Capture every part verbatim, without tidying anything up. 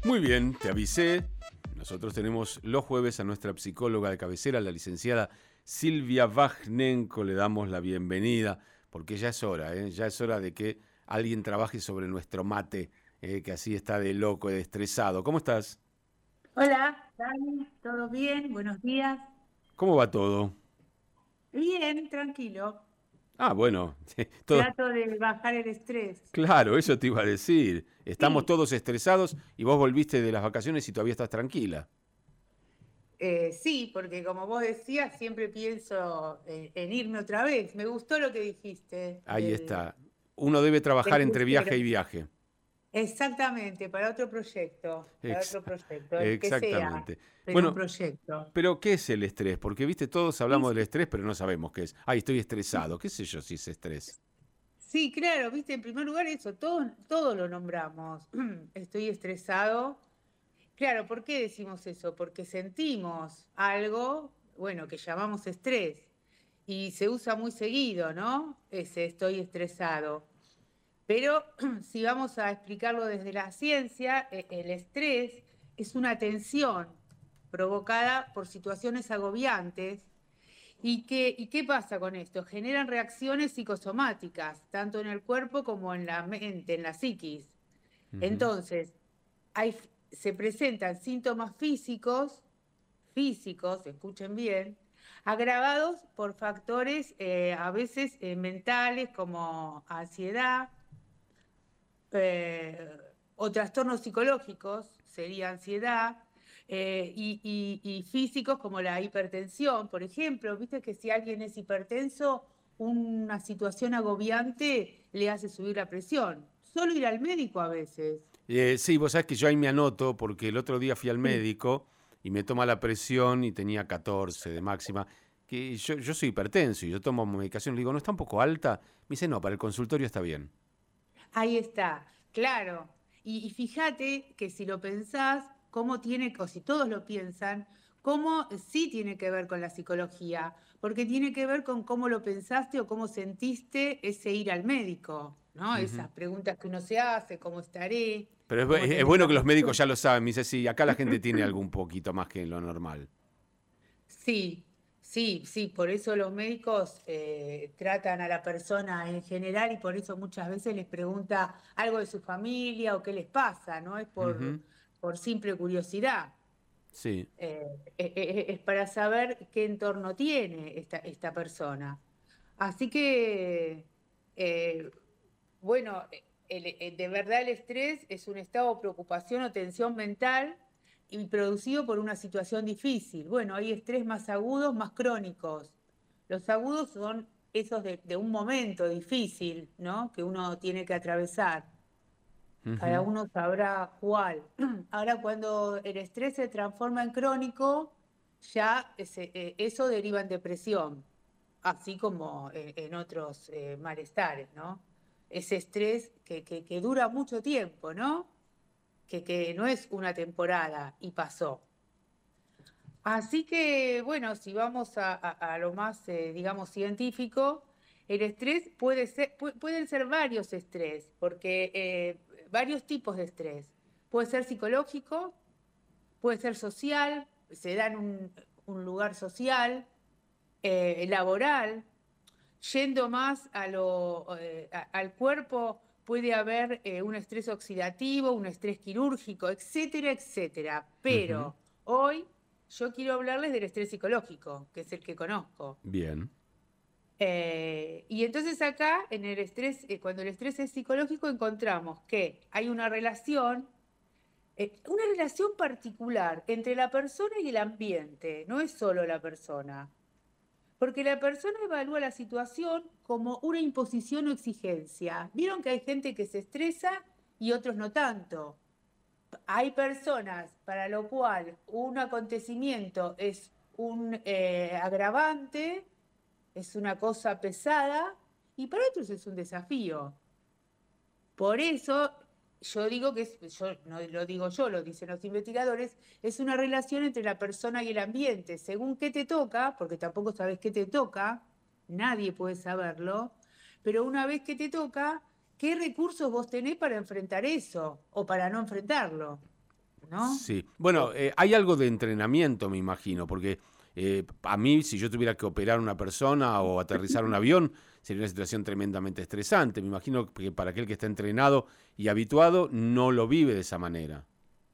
Muy bien, te avisé. Nosotros tenemos los jueves a nuestra psicóloga de cabecera, la licenciada Silvia Vajnenko. Le damos la bienvenida, porque ya es hora, ¿eh? Ya es hora de que alguien trabaje sobre nuestro mate, ¿eh? Que así está de loco y de estresado. ¿Cómo estás? Hola, Dani, ¿todo bien? Buenos días. ¿Cómo va todo? Bien, tranquilo. Ah, bueno, todo, Trato de bajar el estrés. claro, eso te iba a decir. Estamos Sí, todos estresados y vos volviste de las vacaciones y todavía estás tranquila. eh, sí, porque como vos decías, siempre pienso eh, en irme otra vez. Me gustó lo que dijiste Ahí del, está. Uno debe del trabajar entre viaje crucero. y viaje. Exactamente, para otro proyecto, para Ex- otro proyecto, el que sea, exactamente. pero un Bueno, proyecto. pero ¿qué es el estrés? Porque, viste, todos Y hablamos del estrés, pero no sabemos qué es. Ay, estoy estresado. ¿Qué sé yo si es estrés? sí, claro, viste, en primer lugar eso, todo, todo lo nombramos. Estoy estresado. Claro, ¿por qué decimos eso? Porque sentimos algo, bueno, que llamamos estrés y se usa muy seguido, ¿no? Ese estoy estresado. Pero si vamos a explicarlo desde la ciencia, e- el estrés es una tensión provocada por situaciones agobiantes. ¿Y qué, y qué pasa con esto? Generan reacciones psicosomáticas, tanto en el cuerpo como en la mente, en la psiquis. Ujú. Entonces, hay, se presentan síntomas físicos, físicos, escuchen bien, agravados por factores eh, a veces eh, mentales como ansiedad eh, o trastornos psicológicos, sería ansiedad, eh, y, y- y físicos como la hipertensión, por ejemplo. Viste que si alguien es hipertenso, una situación agobiante le hace subir la presión. Solo ir al médico a veces. Eh, sí, vos sabés que yo ahí me anoto porque el otro día fui al Sí. médico y me toma la presión y tenía catorce de máxima. Que yo, yo soy hipertenso y yo tomo medicación. Le digo, ¿no está un poco alta? Me dice, no, para el consultorio está bien. Ahí está, claro. Y, y fíjate que si lo pensás, cómo tiene, o si todos lo piensan, cómo sí tiene que ver con la psicología, porque tiene que ver con cómo lo pensaste o cómo sentiste ese ir al médico, ¿no? Ujú. Esas preguntas que uno se hace, cómo estaré, Pero es, bu- cómo es tendré bueno la que los médicos presión. ya lo saben. Me dice, sí, acá la gente tiene algo un poquito más que lo normal. Sí, sí, sí, por eso los médicos eh, tratan a la persona en general y por eso muchas veces les pregunta algo de su familia o qué les pasa, ¿no? Es por, Ujú. por simple curiosidad. Sí. Eh, eh, eh, es para saber qué entorno tiene esta, esta persona. Así que, eh, bueno, el- el- de verdad el estrés es un estado de preocupación o tensión mental y producido por una situación difícil. Bueno, hay estrés más agudos, más crónicos. Los agudos son esos de, de un momento difícil, ¿no? Que uno tiene que atravesar. Cada Ujú. uno sabrá cuál. Ahora, cuando el estrés se transforma en crónico, ya ese- eh, eso deriva en depresión, así como en, en otros eh, malestares, ¿no? Ese estrés que, que- que dura mucho tiempo, ¿no? Que, que no es una temporada y pasó. Así que, bueno, si vamos a, a- a lo más, eh, digamos, científico, el estrés puede ser, pu- pueden ser varios estrés, porque eh, varios tipos de estrés. Puede ser psicológico, puede ser social, se da en un, un lugar social, eh, laboral, yendo más a lo, eh, a- al cuerpo, puede haber eh, un estrés oxidativo, un estrés quirúrgico, etcétera, etcétera. Ujú. Pero hoy yo quiero hablarles del estrés psicológico, que es el que conozco. Bien. Eh, y entonces acá, en el estrés, eh, cuando el estrés es psicológico, encontramos que hay una relación, eh, una relación particular entre la persona y el ambiente, no es solo la persona. Porque la persona evalúa la situación como una imposición o exigencia. Vieron que hay gente que se estresa y otros no tanto. Hay personas para lo cual un acontecimiento es un eh, agravante, es una cosa pesada, y para otros es un desafío. Por eso yo digo que es, yo no lo digo yo, lo dicen los investigadores, es una relación entre la persona y el ambiente. Según qué te toca, porque tampoco sabes qué te toca, nadie puede saberlo, pero una vez que te toca, ¿qué recursos vos tenés para enfrentar eso o para no enfrentarlo? ¿no? Sí. Bueno, eh, hay algo de entrenamiento, me imagino, porque eh, a mí, si yo tuviera que operar a una persona o aterrizar un avión, sería una situación tremendamente estresante. Me imagino que para aquel que está entrenado y habituado, no lo vive de esa manera.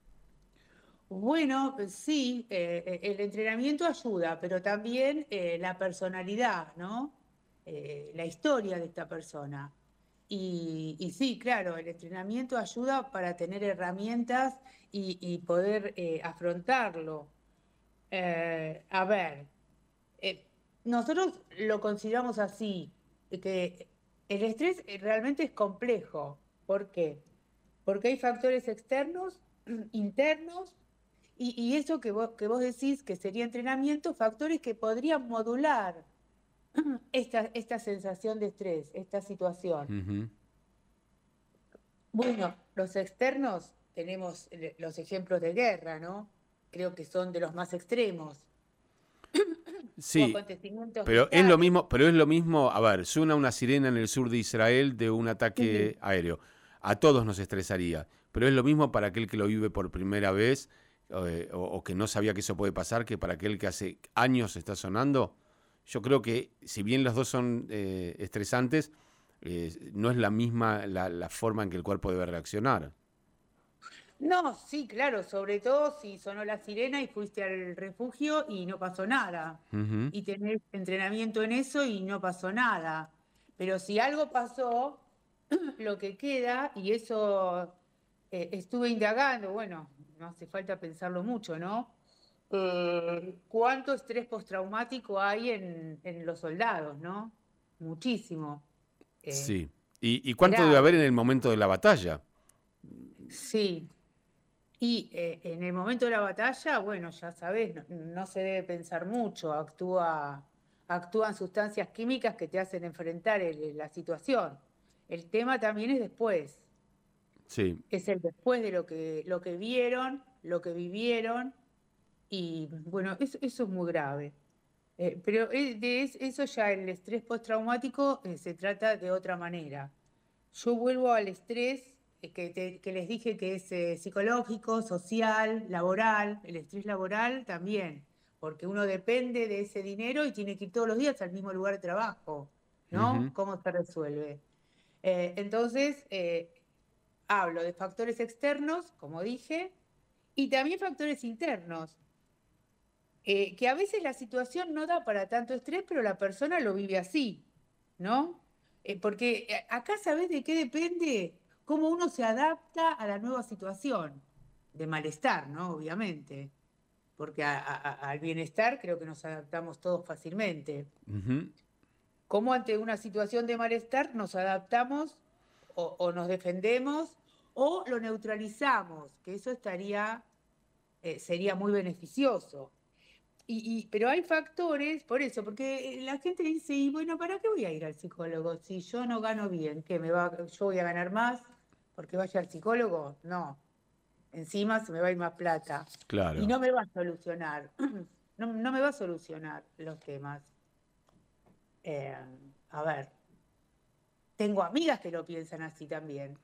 Bueno, pues sí, eh, eh, el entrenamiento ayuda, pero también eh, la personalidad, ¿no? Eh, la historia de esta persona. Y, y sí, claro, el entrenamiento ayuda para tener herramientas y, y poder eh, afrontarlo. Eh, a ver, eh, nosotros lo consideramos así, que el estrés eh, realmente es complejo. ¿Por qué? Porque hay factores externos, internos, y, y eso que vos, que vos decís que sería entrenamiento, factores que podrían modular esta, esta sensación de estrés, esta situación. Ujú. Bueno, los externos tenemos eh, los ejemplos de guerra, ¿no? Creo que son de los más extremos, o Sí, acontecimientos pero es lo vitales. mismo, pero es lo mismo, a ver, suena una sirena en el sur de Israel de un Sí. ataque aéreo. A todos nos estresaría, pero es lo mismo para aquel que lo vive por primera vez eh, o, o que no sabía que eso puede pasar, que para aquel que hace años está sonando. Yo creo que si bien los dos son eh, estresantes, eh, no es la misma la, la forma en que el cuerpo debe reaccionar. No, sí, claro, sobre todo si sonó la sirena y fuiste al refugio y no pasó nada. Ujú. Y tenés entrenamiento en eso y no pasó nada. Pero si algo pasó, lo que queda, y eso eh, estuve indagando, bueno, no hace falta pensarlo mucho, ¿no? Eh, ¿cuánto estrés postraumático hay en, en los soldados, ¿no? Muchísimo. Eh, Sí. ¿Y, y cuánto debe haber en grave, el momento de la batalla? sí. Y eh, en el momento de la batalla, bueno, ya sabés, no, no se debe pensar mucho, actúa, actúan sustancias químicas que te hacen enfrentar el- la situación. El tema también es después, Sí. es el después de lo que, lo que vieron, lo que vivieron, y bueno, eso, eso es muy grave. Eh, pero eh, de es- eso ya el estrés postraumático eh, se trata de otra manera. Yo vuelvo al estrés eh, que, te- que les dije que es eh, psicológico, social, laboral, el estrés laboral también, porque uno depende de ese dinero y tiene que ir todos los días al mismo lugar de trabajo, ¿no? Ujú. ¿Cómo se resuelve? Eh, entonces, eh, hablo de factores externos, como dije, y también factores internos, eh, que a veces la situación no da para tanto estrés, pero la persona lo vive así, ¿no? Eh, porque eh, acá sabés de qué depende, cómo uno se adapta a la nueva situación, de malestar, ¿no? Obviamente, porque a- a- a- al bienestar creo que nos adaptamos todos fácilmente. Ujú. ¿Cómo ante una situación de malestar nos adaptamos o, o nos defendemos o lo neutralizamos? Que eso estaría, eh, sería muy beneficioso. Y, y- pero hay factores, por eso, porque la gente dice, y bueno, ¿para qué voy a ir al psicólogo si yo no gano bien? ¿Qué me va, yo voy a ganar más porque vaya al psicólogo? No, encima se me va a ir más plata y Claro. no me va a solucionar, no, no me va a solucionar los temas. Eh, a ver, tengo amigas que lo piensan así también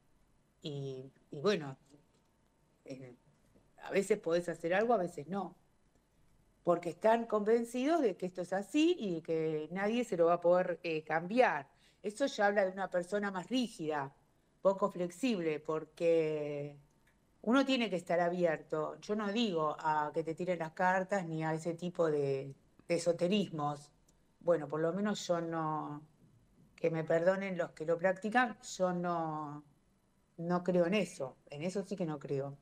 y, y bueno, eh, a veces podés hacer algo, a veces no. Porque están convencidos de que esto es así y que nadie se lo va a poder eh, cambiar. Eso ya habla de una persona más rígida, poco flexible, porque uno tiene que estar abierto. Yo no digo a que te tiren las cartas ni a ese tipo de, de esoterismos. Bueno, por lo menos yo no, que me perdonen los que lo practican, yo no, no creo en eso. En eso sí que no creo.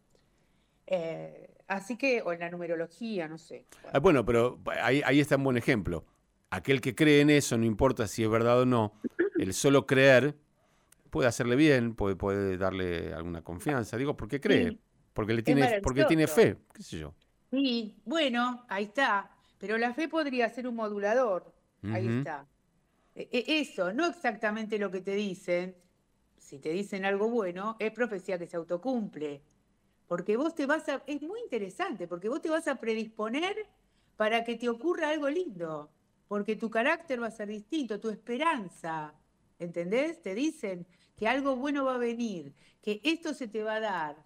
Eh, así que, o en la numerología, no sé. Ah, Bueno. bueno, pero ahí, ahí está un buen ejemplo. Aquel que cree en eso, no importa si es verdad o no, el solo creer puede hacerle bien, puede, puede darle alguna confianza. Digo, ¿por qué cree? Sí, Porque le es tiene, porque tiene maravilloso. fe, qué sé yo. Sí, bueno, ahí está. Pero la fe podría ser un modulador. Ahí Ujú. está. E- e- Eso, no exactamente lo que te dicen. Si te dicen algo bueno, es profecía que se autocumple. Porque vos te vas a... Es muy interesante, porque vos te vas a predisponer para que te ocurra algo lindo. Porque tu carácter va a ser distinto, tu esperanza. ¿Entendés? Te dicen que algo bueno va a venir, que esto se te va a dar.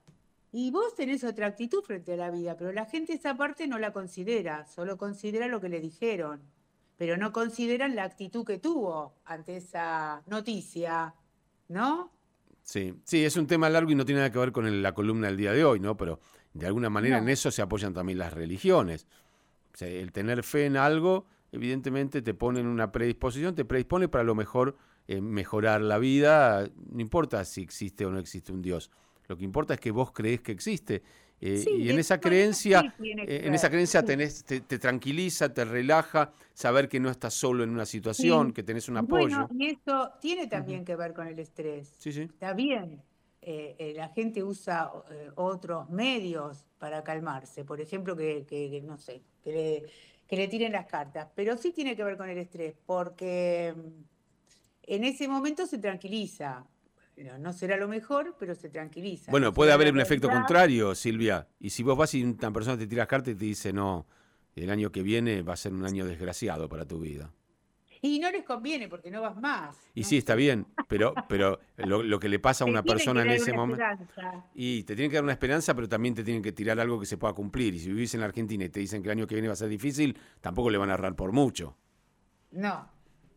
Y vos tenés otra actitud frente a la vida, pero la gente esa parte no la considera, solo considera lo que le dijeron, pero no consideran la actitud que tuvo ante esa noticia, ¿no? Sí, sí, es un tema largo y no tiene nada que ver con el- la columna del día de hoy, ¿no? Pero de alguna manera en No. eso se apoyan también las religiones. O sea, el tener fe en algo, evidentemente te pone en una predisposición, te predispone para a lo mejor eh, mejorar la vida, no importa si existe o no existe un Dios. Lo que importa es que vos creés que existe. eh, Sí, y en eso, esa con eso creencia, sí tiene que eh, en esa ver. creencia Sí, tenés, te, te tranquiliza, te relaja, saber que no estás solo en una situación, sí. que tenés un Bueno, apoyo. y eso tiene Ujú. también que ver con el estrés. Sí, sí. Está bien. Eh, eh, la gente usa eh, otros medios para calmarse, por ejemplo, que, que- que, no sé, que le, que le tiren las cartas, pero sí tiene que ver con el estrés, porque mm, en ese momento se tranquiliza. No, no será lo mejor, pero se tranquiliza, no Bueno, puede será haber la un efecto realidad. contrario, Silvia. Y si vos vas y una persona te tira cartas y te dice, no, el año que viene va a ser un año desgraciado para tu vida. Y no les conviene porque no vas más, Y no sí, está sé. bien, pero, pero lo, lo que le pasa a Te una tienen persona que en dar ese una momento, esperanza. y te tienen que dar una esperanza, pero también te tienen que tirar algo que se pueda cumplir. Y si vivís en la Argentina y te dicen que el año que viene va a ser difícil, tampoco le van a errar por mucho. No.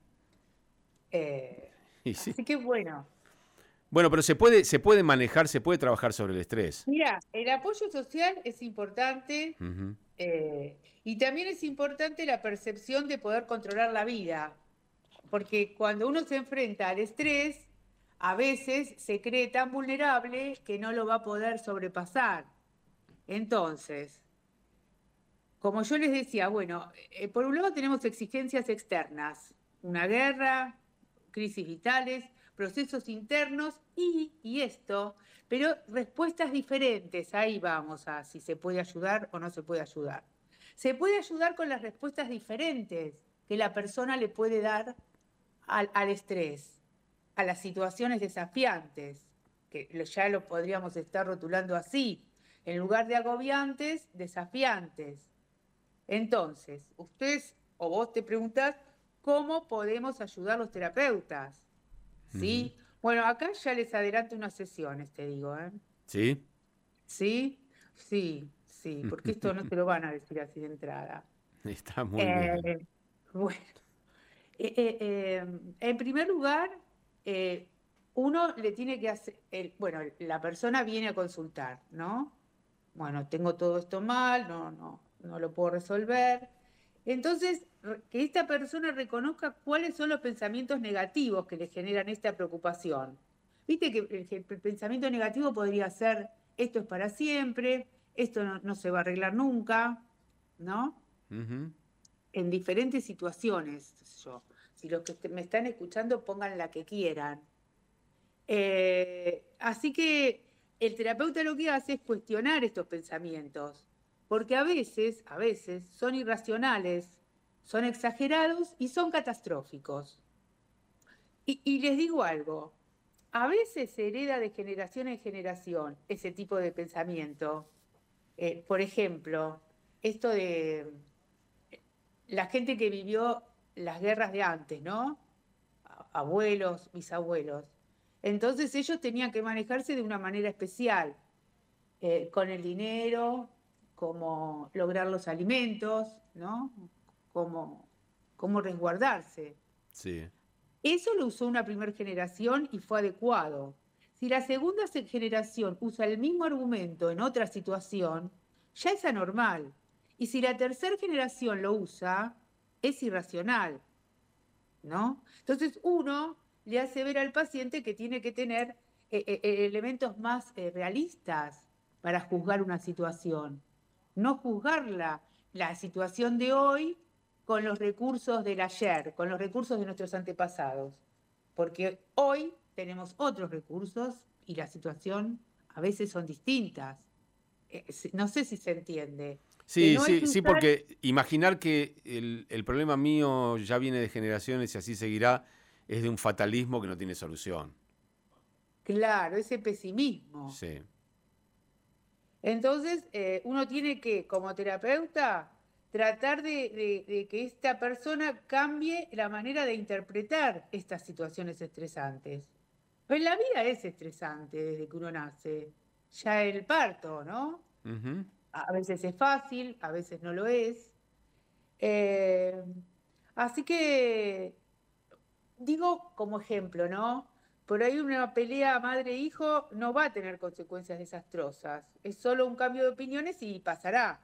Eh, Y sí. así que bueno. Bueno, pero se puede, se puede manejar, se puede trabajar sobre el estrés. Mira, el apoyo social es importante Ujú. eh, y también es importante la percepción de poder controlar la vida, porque cuando uno se enfrenta al estrés, a veces se cree tan vulnerable que no lo va a poder sobrepasar. Entonces, como yo les decía, bueno, eh, por un lado tenemos exigencias externas, una guerra, crisis vitales, procesos internos y, y esto, pero respuestas diferentes. Ahí vamos a si se puede ayudar o no se puede ayudar. Se puede ayudar con las respuestas diferentes que la persona le puede dar al, al estrés, a las situaciones desafiantes, que lo- ya lo podríamos estar rotulando así, en lugar de agobiantes, desafiantes. Entonces, ustedes o vos te preguntás, ¿cómo podemos ayudar los terapeutas? Ujú. ¿Sí? Bueno, acá ya les adelanto unas sesiones, te digo, ¿eh? ¿Sí? ¿Sí? Sí, sí, porque esto no se lo van a decir así de entrada. Está muy bien. Eh, bueno, eh, eh, eh, en primer lugar, eh, uno le tiene que hacer, el- bueno, la persona viene a consultar, ¿no? Bueno, tengo todo esto mal, no, no, no lo puedo resolver. Entonces, re- que esta persona reconozca cuáles son los pensamientos negativos que le generan esta preocupación. Viste que el, que el pensamiento negativo podría ser, esto es para siempre, esto no, no se va a arreglar nunca, ¿no? Ujú. En diferentes situaciones, qué sé yo. Si los que me están escuchando pongan la que quieran. Eh, así que el terapeuta lo que hace es cuestionar estos pensamientos, porque a veces, a veces son irracionales, son exagerados y son catastróficos. Y, y les digo algo, a veces se hereda de generación en generación ese tipo de pensamiento. Eh, por ejemplo, esto de la gente que vivió las guerras de antes, ¿no? Abuelos, bisabuelos. Entonces ellos tenían que manejarse de una manera especial, eh, con el dinero, cómo lograr los alimentos, ¿no? Cómo, cómo resguardarse. Sí. Eso lo usó una primera generación y fue adecuado. Si la segunda se- generación usa el mismo argumento en otra situación, ya es anormal. Y si la tercera generación lo usa, es irracional. ¿No? Entonces uno le hace ver al paciente que tiene que tener eh, eh, eh, elementos más eh, realistas para juzgar una situación, no juzgarla, la situación de hoy con los recursos del ayer, con los recursos de nuestros antepasados, porque hoy tenemos otros recursos y la situación a veces son distintas. Eh, se- no sé si se entiende, que Sí, no hay sí, que sí, usar, porque imaginar que el, el problema mío ya viene de generaciones y así seguirá es de un fatalismo que no tiene solución. claro, ese pesimismo. Sí. Entonces, eh, uno tiene que, como terapeuta, tratar de, de- de que esta persona cambie la manera de interpretar estas situaciones estresantes. Pues la vida es estresante desde que uno nace. ya el parto, ¿no? Ujú. A veces es fácil, a veces no lo es. Eh, así que digo como ejemplo, ¿no? Por ahí una pelea madre-hijo no va a tener consecuencias desastrosas. Es solo un cambio de opiniones y pasará.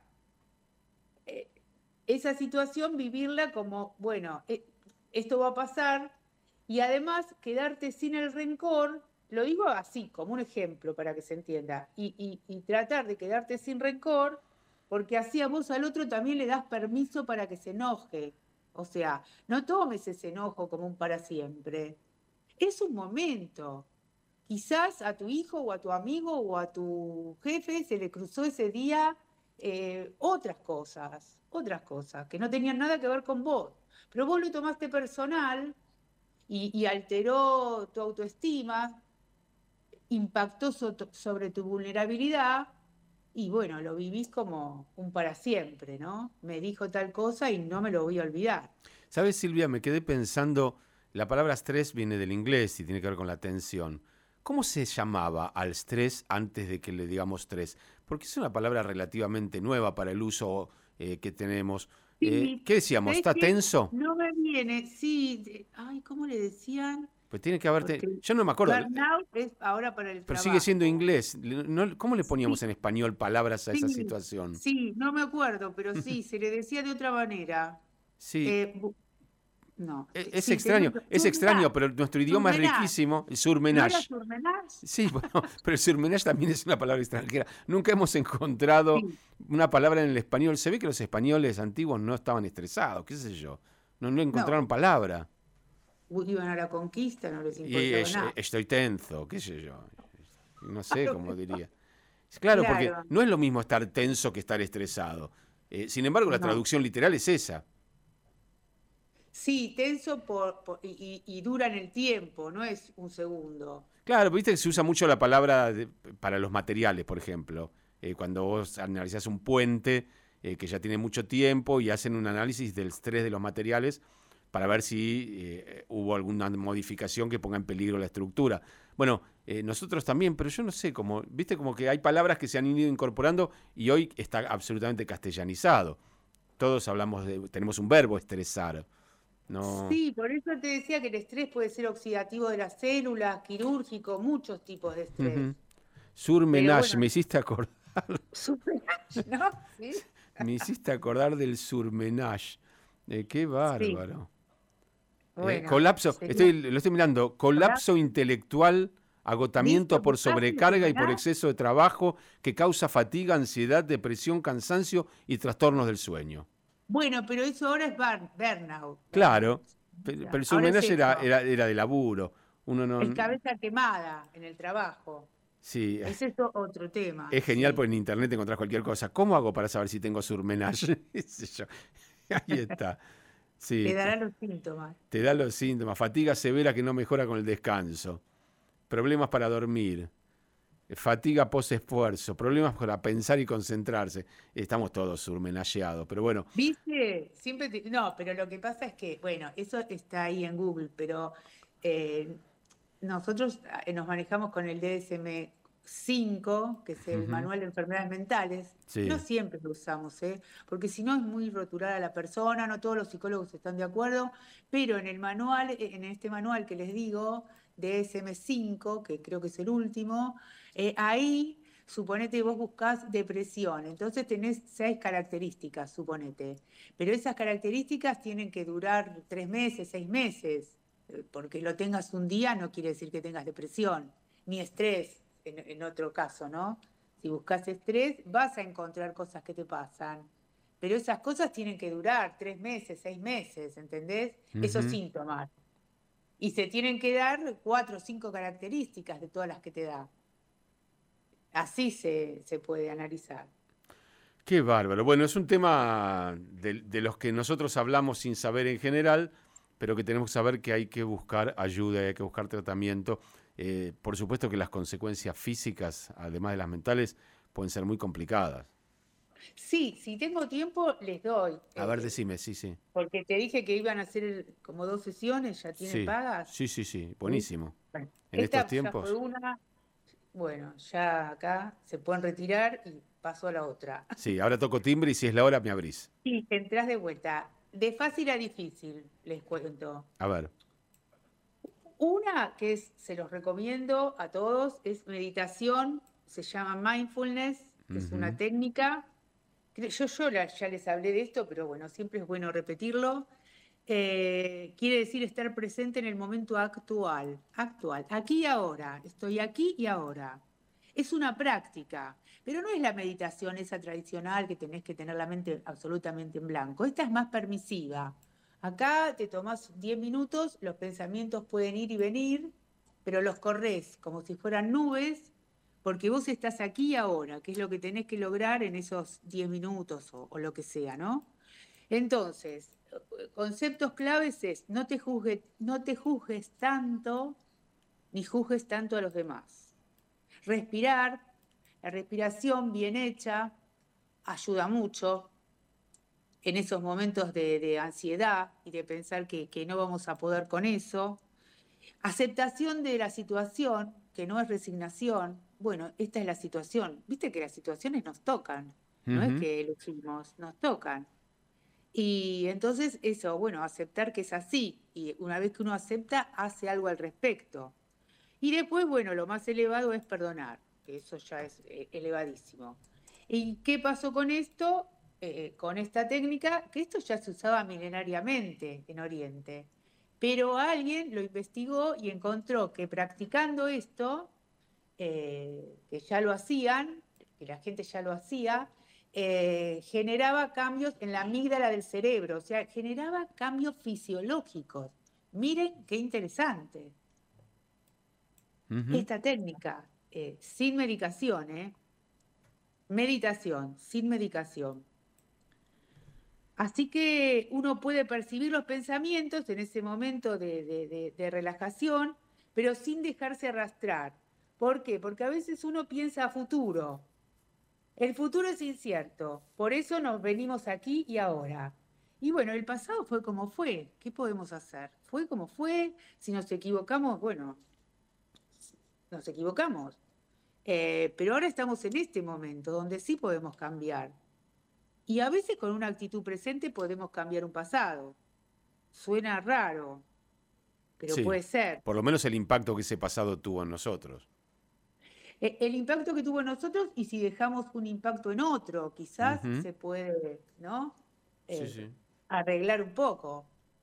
Eh, esa situación, vivirla como, bueno, eh, esto va a pasar y además quedarte sin el rencor, lo digo así, como un ejemplo para que se entienda, y, y, y tratar de quedarte sin rencor, porque así a vos al otro también le das permiso para que se enoje. O sea, no tomes ese enojo como un para siempre. Es un momento. Quizás a tu hijo o a tu amigo o a tu jefe se le cruzó ese día eh, otras cosas, otras cosas que no tenían nada que ver con vos. Pero vos lo tomaste personal y, y alteró tu autoestima, impactó so- sobre tu vulnerabilidad y bueno, lo vivís como un para siempre, ¿no? Me dijo tal cosa y no me lo voy a olvidar. ¿Sabes, Silvia? Me quedé pensando, la palabra estrés viene del inglés y tiene que ver con la tensión. ¿Cómo se llamaba al estrés antes de que le digamos estrés? Porque es una palabra relativamente nueva para el uso eh, que tenemos. Eh, Sí, ¿Qué decíamos? ¿sabés ¿Está qué? tenso? No me viene, sí, de- ay, ¿cómo le decían? Pues tiene que haberte... Porque Yo no me acuerdo, eh, burnout es ahora para el pero sigue siendo trabajo. inglés. Le- no- ¿Cómo le Sí, poníamos en español palabras a esa sí, situación? sí, no me acuerdo, pero sí, se le decía de otra manera. Sí, Eh, bu- no, e- te- es sí, tenés extraño, es extraño, surmenage, pero nuestro idioma es surmenage. riquísimo, el ¿No era surmenage. surmenage? Sí, bueno, pero el surmenage también es una palabra extranjera. Nunca hemos encontrado Sí, una palabra en el español. Se ve que los españoles antiguos no estaban estresados, qué sé yo. No, no no, encontraron palabra. iban a la conquista, no les Y importaba es- nada. estoy tenso, qué sé yo. No sé cómo diría. Claro, porque Claro, no es lo mismo estar tenso que estar estresado. Eh, sin embargo, la no. traducción literal es esa. Sí, tenso por, por- y, y- y dura en el tiempo, no es un segundo. Claro, viste que se usa mucho la palabra de- para los materiales, por ejemplo. Eh, cuando vos analizás un puente eh, que ya tiene mucho tiempo y hacen un análisis del estrés de los materiales para ver si eh, hubo alguna modificación que ponga en peligro la estructura. Bueno, eh, nosotros también, pero yo no sé, como, viste como que hay palabras que se han ido incorporando y hoy está absolutamente castellanizado. Todos hablamos de, tenemos un verbo estresar. No. Sí, por eso te decía que el estrés puede ser oxidativo de las células, quirúrgico, muchos tipos de estrés. Ujú. Pero Surmenage, bueno, me hiciste acordar. superage, ¿no? Sí, Me hiciste acordar del surmenage. Eh, qué sí, bárbaro. Eh, bueno, colapso, sería estoy, lo estoy mirando, colapso colapso. intelectual, ¿Viste? agotamiento por ¿Buscaste el sobrecarga y por superage? exceso de trabajo que causa fatiga, ansiedad, depresión, cansancio y trastornos del sueño. Bueno, pero eso ahora es burn- burnout, burnout. Claro, pe- pero el Ahora es surmenage era, eso, era, era de laburo. Uno es no. cabeza quemada en el trabajo. Sí, Ese es o- otro tema, es genial sí. porque en internet encontrás cualquier cosa. ¿Cómo hago para saber si tengo surmenage? ¿Qué sé yo? Ahí está. Te Sí, dará los síntomas. te da los síntomas. Fatiga severa que no mejora con el descanso. Problemas para dormir. Fatiga post-esfuerzo. Problemas para pensar y concentrarse. Estamos todos surmenajeados. Pero bueno, ¿Viste? Siempre te- No, pero lo que pasa es que, bueno, eso está ahí en Google, pero eh, nosotros eh, nos manejamos con el D S M cinco, que es el ujú, Manual de Enfermedades Mentales. No sí. siempre lo usamos, ¿eh? Porque si no es muy rotular a la persona, no todos los psicólogos están de acuerdo, pero en el manual, eh, en este manual que les digo, D S M cinco, que creo que es el último, eh, ahí suponete vos buscás depresión, entonces tenés seis características, suponete, pero esas características tienen que durar tres meses, seis meses, eh, porque lo tengas un día no quiere decir que tengas depresión, ni estrés, en, en otro caso, ¿no? Si buscas estrés, vas a encontrar cosas que te pasan, pero esas cosas tienen que durar tres meses, seis meses, ¿entendés? Esos Ujú. síntomas. Y se tienen que dar cuatro o cinco características de todas las que te da. Así se, se puede analizar. Qué bárbaro. Bueno, es un tema de, de los que nosotros hablamos sin saber en general, pero que tenemos que saber que hay que buscar ayuda, hay que buscar tratamiento. Eh, por supuesto que las consecuencias físicas, además de las mentales, pueden ser muy complicadas. Sí, si tengo tiempo, les doy. A ver, eh, decime, sí, sí. porque te dije que iban a hacer como dos sesiones, ya tiene Sí, pagas. sí, sí, sí, ¿Sí? buenísimo. Bueno, En estos esta ya fue tiempos, una. Bueno, ya acá se pueden retirar y paso a la otra. Sí, ahora toco timbre y si es la hora me abrís. Sí, entrás de vuelta. De fácil a difícil, les cuento. A ver. Una que es, se los recomiendo a todos, es meditación, se llama mindfulness, es una Ujú. técnica. Creo- Yo, yo la- ya les hablé de esto, pero bueno, siempre es bueno repetirlo. Eh, quiere decir estar presente en el momento actual, actual, aquí y ahora. Estoy aquí y ahora. Es una práctica, pero no es la meditación esa tradicional que tenés que tener la mente absolutamente en blanco. Esta es más permisiva. Acá te tomás diez minutos, los pensamientos pueden ir y venir, pero los corres como si fueran nubes, porque vos estás aquí y ahora, que es lo que tenés que lograr en esos diez minutos o, o lo que sea, ¿no? Entonces, conceptos claves es no te juzgue, no te juzgues tanto ni juzgues tanto a los demás. Respirar, la respiración bien hecha ayuda mucho en esos momentos de, de ansiedad y de pensar que, que no vamos a poder con eso. Aceptación de la situación, que no es resignación. Bueno, esta es la situación. Viste que las situaciones nos tocan, no es Ujú. que elegimos, nos tocan. Y entonces eso, bueno, aceptar que es así. Y una vez que uno acepta, hace algo al respecto. Y después, bueno, lo más elevado es perdonar, que eso ya es eh, elevadísimo. ¿Y qué pasó con esto? Eh, con esta técnica, que esto ya se usaba milenariamente en Oriente. Pero alguien lo investigó y encontró que practicando esto, eh, que ya lo hacían, que la gente ya lo hacía, eh, generaba cambios en la amígdala del cerebro, o sea, generaba cambios fisiológicos. Miren qué interesante. Ujú. Esta técnica, eh, sin medicación, ¿eh? Meditación, sin medicación. Así que uno puede percibir los pensamientos en ese momento de, de- de- de relajación, pero sin dejarse arrastrar. ¿Por qué? Porque a veces uno piensa a futuro. El futuro es incierto, por eso nos venimos aquí y ahora. Y bueno, el pasado fue como fue. ¿Qué podemos hacer? Fue como fue. Si nos equivocamos, bueno, nos equivocamos. Eh, pero ahora estamos en este momento donde sí podemos cambiar. Y a veces con una actitud presente podemos cambiar un pasado. Suena raro, pero Sí, puede ser. por lo menos el impacto que ese pasado tuvo en nosotros. Eh, el impacto que tuvo en nosotros y si dejamos un impacto en otro, quizás Ujú. se puede, ¿no? Sí, Eh, sí. arreglar un poco.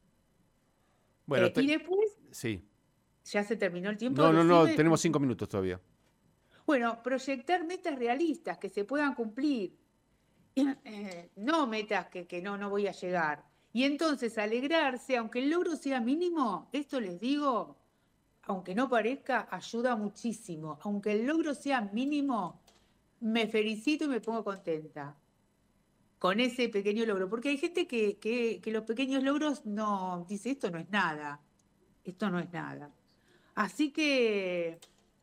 Bueno, Eh, y te- después, sí. ya se terminó el tiempo, No, no, no, decime. tenemos cinco minutos todavía. Bueno, proyectar metas realistas que se puedan cumplir. Eh, no metas que, que no, no voy a llegar. Y entonces alegrarse, aunque el logro sea mínimo, esto les digo, aunque no parezca, ayuda muchísimo. Aunque el logro sea mínimo, me felicito y me pongo contenta con ese pequeño logro. Porque hay gente que, que, que los pequeños logros no, dice, esto no es nada, esto no es nada. Así que,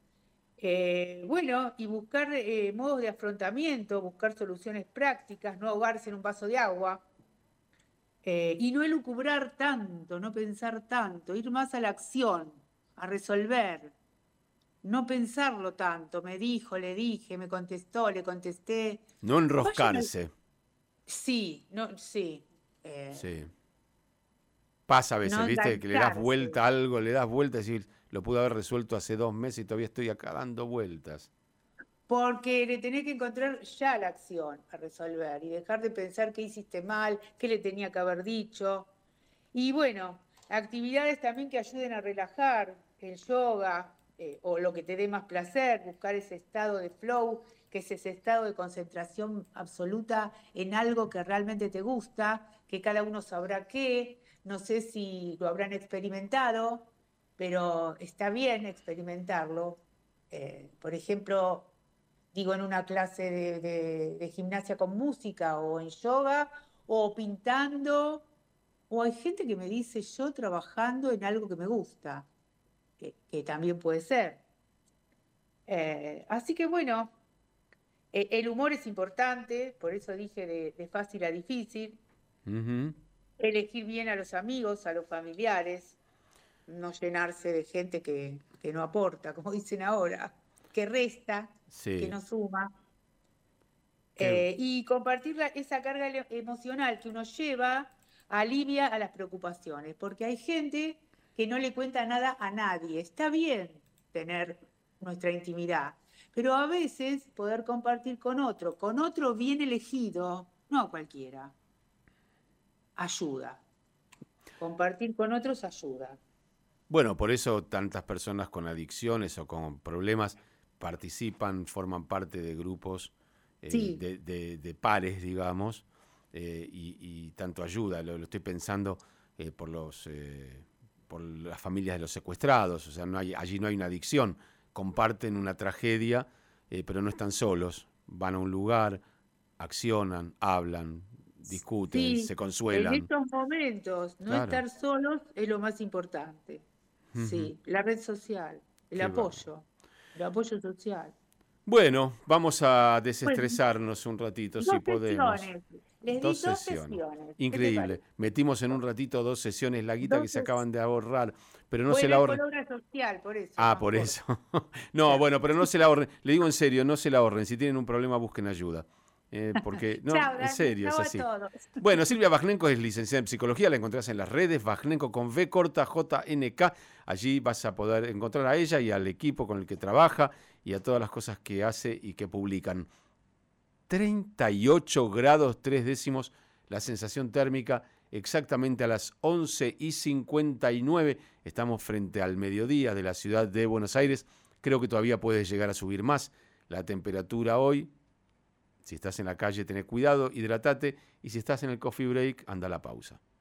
eh, bueno, y buscar eh, modos de afrontamiento, buscar soluciones prácticas, no ahogarse en un vaso de agua. Eh, y no elucubrar tanto, no pensar tanto, ir más a la acción, a resolver, no pensarlo tanto. Me dijo, le dije, me contestó, le contesté. No Vayan al... enroscarse. Sí, no, sí. Eh, Sí. Pasa a no veces, ¿viste? Que le das engancharse. vuelta a algo, le das vuelta y decir, lo pude haber resuelto hace dos meses y todavía estoy acá dando vueltas. Porque le tenés que encontrar ya la acción a resolver y dejar de pensar qué hiciste mal, qué le tenía que haber dicho. Y bueno, actividades también que ayuden a relajar, el yoga eh, o lo que te dé más placer, buscar ese estado de flow, que es ese estado de concentración absoluta en algo que realmente te gusta, que cada uno sabrá qué, no sé si lo habrán experimentado, pero está bien experimentarlo. Eh, por ejemplo, digo, en una clase de, de- de gimnasia con música o en yoga o pintando, o hay gente que me dice yo trabajando en algo que me gusta, que, que también puede ser. Eh, así que bueno, eh, el humor es importante, por eso dije de, de fácil a difícil, Ujú. elegir bien a los amigos, a los familiares, no llenarse de gente que, que no aporta, como dicen ahora. que resta, Sí. que no suma. Qué- Eh, y compartir la- esa carga emo- emocional que uno lleva alivia a las preocupaciones, porque hay gente que no le cuenta nada a nadie. Está bien tener nuestra intimidad, pero a veces poder compartir con otro, con otro bien elegido, no a cualquiera, ayuda. Compartir con otros ayuda. Bueno, por eso tantas personas con adicciones o con problemas participan, forman parte de grupos eh, Sí, de, de- de pares, digamos, eh, y, y tanto ayuda. Lo, lo estoy pensando eh, por los eh, por las familias de los secuestrados, o sea, no hay, allí no hay una adicción, comparten una tragedia, eh, pero no están solos, van a un lugar, accionan, hablan, discuten, sí, se en consuelan. estos momentos no Claro. estar solos es lo más importante. Ujú. Sí, la red social, el Qué bárbaro. apoyo, el apoyo social. Bueno, vamos a Bueno, desestresarnos un ratito, si dos podemos. sesiones. Les di Dos dos sesiones. sesiones. ¿Qué te Increíble. parece? Metimos en un ratito dos sesiones, la guita que Dos se ses- acaban de ahorrar, pero no se Bueno, la es ahorren. por obra social, por eso, Ah, más por corto. eso. No, Claro. bueno, pero no se la ahorren. Le digo en serio, no se la ahorren. Si tienen un problema, busquen ayuda. Eh, porque, no, Chao, en Dani. serio, es Chao a así. todos. Bueno, Silvia Vajnenko es licenciada en psicología, la encontrás en las redes, Vajnenko con V corta, J N K. Allí vas a poder encontrar a ella y al equipo con el que trabaja y a todas las cosas que hace y que publican. treinta y ocho grados tres décimos la sensación térmica, exactamente a las once y cincuenta y nueve. Estamos frente al mediodía de la ciudad de Buenos Aires. Creo que todavía puede llegar a subir más la temperatura hoy. Si estás en la calle, tenés cuidado, hidratate. Y si estás en el coffee break, anda a la pausa.